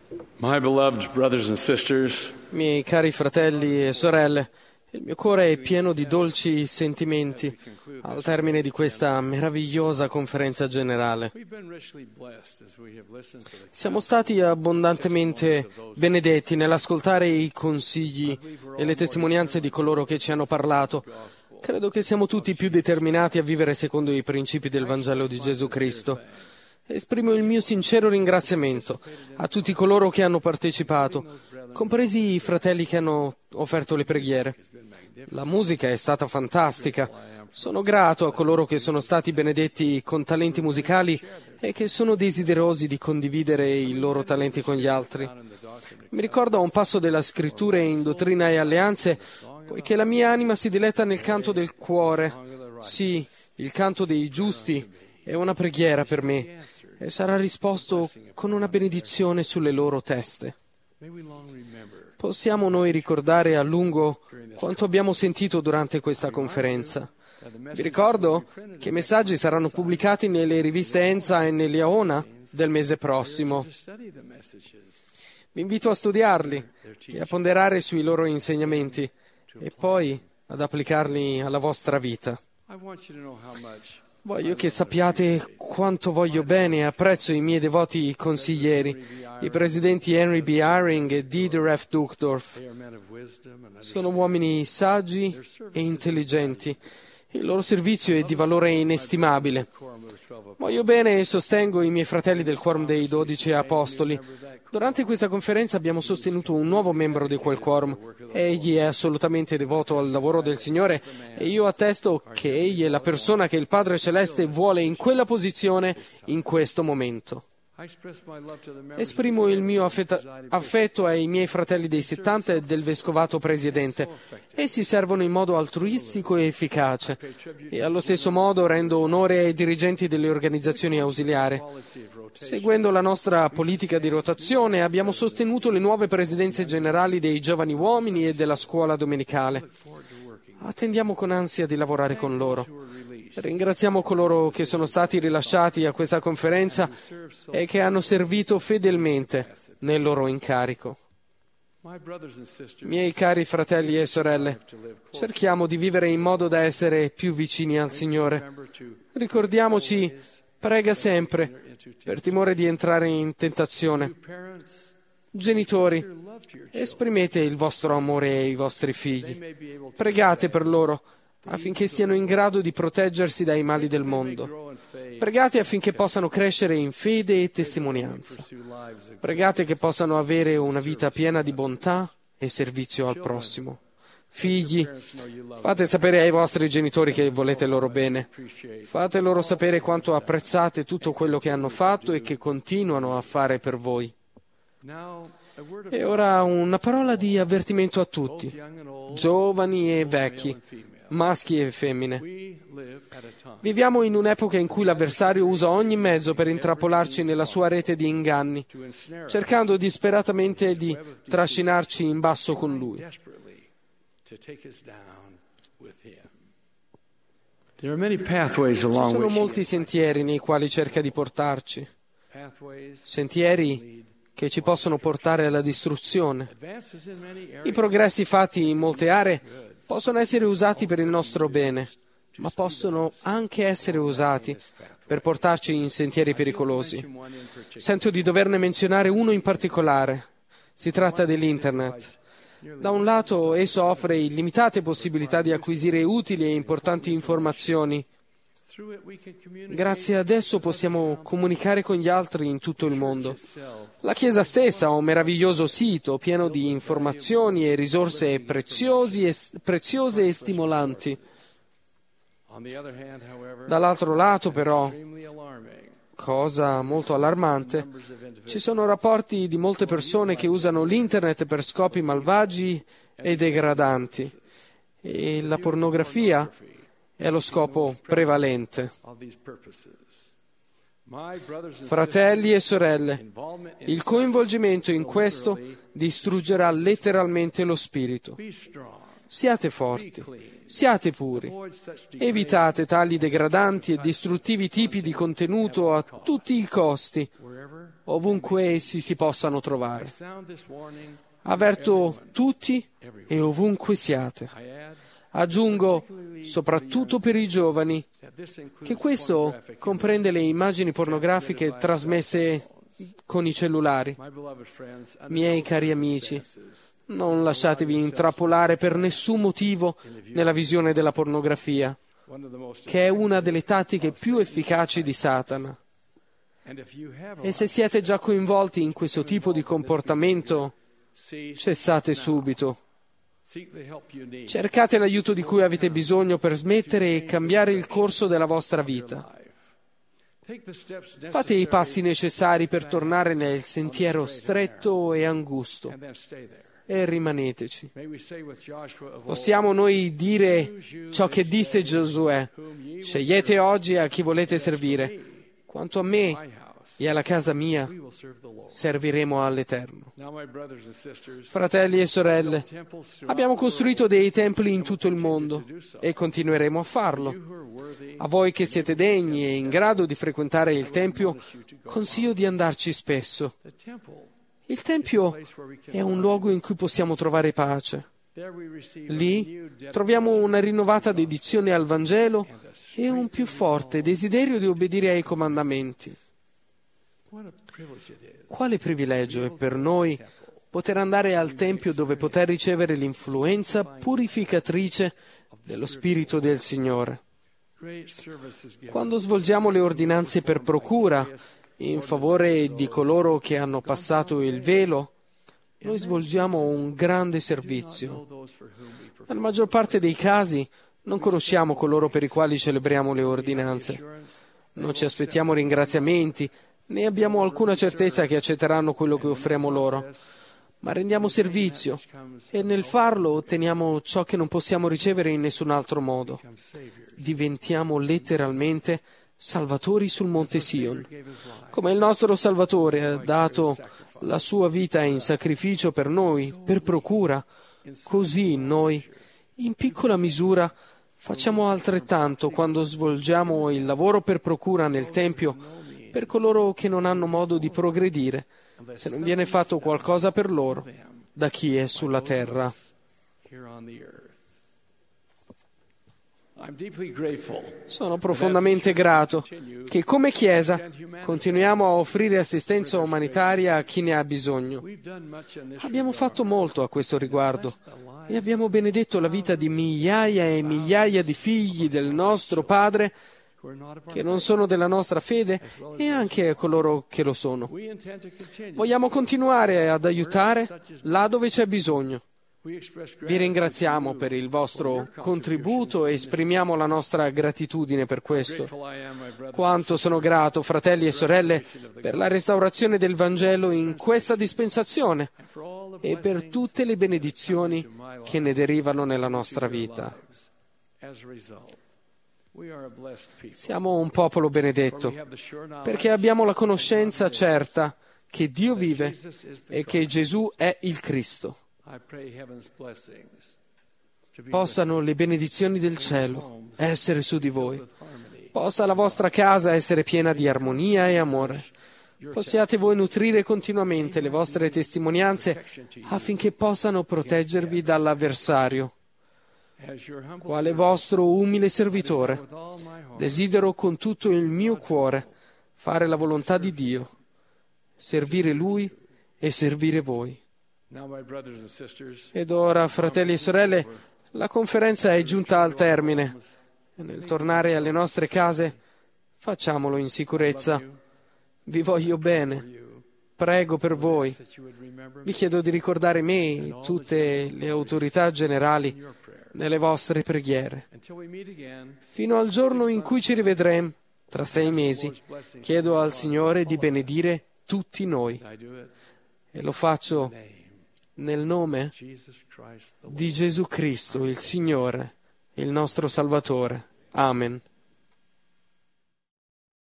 My beloved brothers and sisters, Miei cari fratelli e sorelle, il mio cuore è pieno di dolci sentimenti al termine di questa meravigliosa conferenza generale. Siamo stati abbondantemente benedetti nell'ascoltare i consigli e le testimonianze di coloro che ci hanno parlato. Credo che siamo tutti più determinati a vivere secondo i principi del Vangelo di Gesù Cristo. Esprimo il mio sincero ringraziamento a tutti coloro che hanno partecipato, compresi i fratelli che hanno offerto le preghiere. La musica è stata fantastica. Sono grato a coloro che sono stati benedetti con talenti musicali e che sono desiderosi di condividere i loro talenti con gli altri. Mi ricordo a un passo della scrittura in Dottrina e Alleanze, poiché la mia anima si diletta nel canto del cuore. Sì, il canto dei giusti è una preghiera per me e sarà risposto con una benedizione sulle loro teste. Possiamo noi ricordare a lungo quanto abbiamo sentito durante questa conferenza. Vi ricordo che i messaggi saranno pubblicati nelle riviste Enza e nell'Iaona del mese prossimo. Vi invito a studiarli e a ponderare sui loro insegnamenti e poi ad applicarli alla vostra vita. Voglio che sappiate quanto voglio bene e apprezzo i miei devoti consiglieri, i presidenti Henry B. Eyring e Dieter F. Duchdorf. Sono uomini saggi e intelligenti. Il loro servizio è di valore inestimabile. Voglio bene e sostengo i miei fratelli del Quorum dei 12 Apostoli. Durante questa conferenza abbiamo sostenuto un nuovo membro di quel quorum. Egli è assolutamente devoto al lavoro del Signore e io attesto che egli è la persona che il Padre Celeste vuole in quella posizione in questo momento. Esprimo il mio affetto ai miei fratelli dei 70 e del Vescovato Presidente. Essi servono in modo altruistico e efficace e allo stesso modo rendo onore ai dirigenti delle organizzazioni ausiliari. Seguendo la nostra politica di rotazione abbiamo sostenuto le nuove presidenze generali dei giovani uomini e della scuola domenicale. Attendiamo con ansia di lavorare con loro. Ringraziamo coloro che sono stati rilasciati a questa conferenza e che hanno servito fedelmente nel loro incarico. Miei cari fratelli e sorelle, cerchiamo di vivere in modo da essere più vicini al Signore. Ricordiamoci, prega sempre, per timore di entrare in tentazione. Genitori, esprimete il vostro amore ai vostri figli. Pregate per loro, affinché siano in grado di proteggersi dai mali del mondo. Pregate affinché possano crescere in fede e testimonianza. Pregate che possano avere una vita piena di bontà e servizio al prossimo. Figli, fate sapere ai vostri genitori che volete loro bene. Fate loro sapere quanto apprezzate tutto quello che hanno fatto e che continuano a fare per voi. E ora una parola di avvertimento a tutti, giovani e vecchi, maschi e femmine. Viviamo in un'epoca in cui l'avversario usa ogni mezzo per intrappolarci nella sua rete di inganni, cercando disperatamente di trascinarci in basso con lui. ci Sono molti sentieri nei quali cerca di portarci, sentieri che ci possono portare alla distruzione. I progressi fatti in molte aree possono essere usati per il nostro bene, ma possono anche essere usati per portarci in sentieri pericolosi. Sento di doverne menzionare uno in particolare. Si tratta dell'Internet. Da un lato, esso offre illimitate possibilità di acquisire utili e importanti informazioni. Grazie ad esso possiamo comunicare con gli altri in tutto il mondo. La Chiesa stessa ha un meraviglioso sito pieno di informazioni e risorse preziose e stimolanti. Dall'altro lato, però, cosa molto allarmante, ci sono rapporti di molte persone che usano l'Internet per scopi malvagi e degradanti, e la pornografia è lo scopo prevalente. Fratelli e sorelle, il coinvolgimento in questo distruggerà letteralmente lo spirito. Siate forti, siate puri, evitate tali degradanti e distruttivi tipi di contenuto a tutti i costi, ovunque essi si possano trovare. Avverto tutti e ovunque siate. Aggiungo, soprattutto per i giovani, che questo comprende le immagini pornografiche trasmesse con i cellulari. Miei cari amici, non lasciatevi intrappolare per nessun motivo nella visione della pornografia, che è una delle tattiche più efficaci di Satana. E se siete già coinvolti in questo tipo di comportamento, cessate subito. Cercate l'aiuto di cui avete bisogno per smettere e cambiare il corso della vostra vita. Fate i passi necessari per tornare nel sentiero stretto e angusto e rimaneteci. Possiamo noi dire ciò che disse Giosuè: scegliete oggi a chi volete servire. Quanto a me e alla casa mia, serviremo all'Eterno. Fratelli e sorelle, abbiamo costruito dei templi in tutto il mondo e continueremo a farlo. A voi che siete degni e in grado di frequentare il Tempio, consiglio di andarci spesso. Il Tempio è un luogo in cui possiamo trovare pace. Lì troviamo una rinnovata dedizione al Vangelo e un più forte desiderio di obbedire ai comandamenti. Quale privilegio è per noi poter andare al Tempio dove poter ricevere l'influenza purificatrice dello Spirito del Signore. Quando svolgiamo le ordinanze per procura in favore di coloro che hanno passato il velo, noi svolgiamo un grande servizio. Nella maggior parte dei casi non conosciamo coloro per i quali celebriamo le ordinanze. Non ci aspettiamo ringraziamenti, né abbiamo alcuna certezza che accetteranno quello che offriamo loro, ma rendiamo servizio e nel farlo otteniamo ciò che non possiamo ricevere in nessun altro modo. Diventiamo letteralmente salvatori sul Monte Sion. Come il nostro Salvatore ha dato la sua vita in sacrificio per noi, per procura, così noi, in piccola misura, facciamo altrettanto quando svolgiamo il lavoro per procura nel Tempio per coloro che non hanno modo di progredire, se non viene fatto qualcosa per loro, da chi è sulla terra. Sono profondamente grato che come Chiesa continuiamo a offrire assistenza umanitaria a chi ne ha bisogno. Abbiamo fatto molto a questo riguardo e abbiamo benedetto la vita di migliaia e migliaia di figli del nostro Padre che non sono della nostra fede e anche coloro che lo sono. Vogliamo continuare ad aiutare là dove c'è bisogno. Vi ringraziamo per il vostro contributo e esprimiamo la nostra gratitudine per questo. Quanto sono grato, fratelli e sorelle, per la restaurazione del Vangelo in questa dispensazione e per tutte le benedizioni che ne derivano nella nostra vita. Siamo un popolo benedetto perché abbiamo la conoscenza certa che Dio vive e che Gesù è il Cristo. Possano le benedizioni del cielo essere su di voi. Possa la vostra casa essere piena di armonia e amore. Possiate voi nutrire continuamente le vostre testimonianze affinché possano proteggervi dall'avversario. Quale vostro umile servitore, desidero con tutto il mio cuore fare la volontà di Dio, servire Lui e servire voi. Ed ora, fratelli e sorelle, la conferenza è giunta al termine e nel tornare alle nostre case facciamolo in sicurezza. Vi voglio bene. Prego per voi. Vi chiedo di ricordare me e tutte le autorità generali nelle vostre preghiere. Fino al giorno in cui ci rivedremo, tra 6 mesi, chiedo al Signore di benedire tutti noi. E lo faccio nel nome di Gesù Cristo, il Signore, il nostro Salvatore. Amen.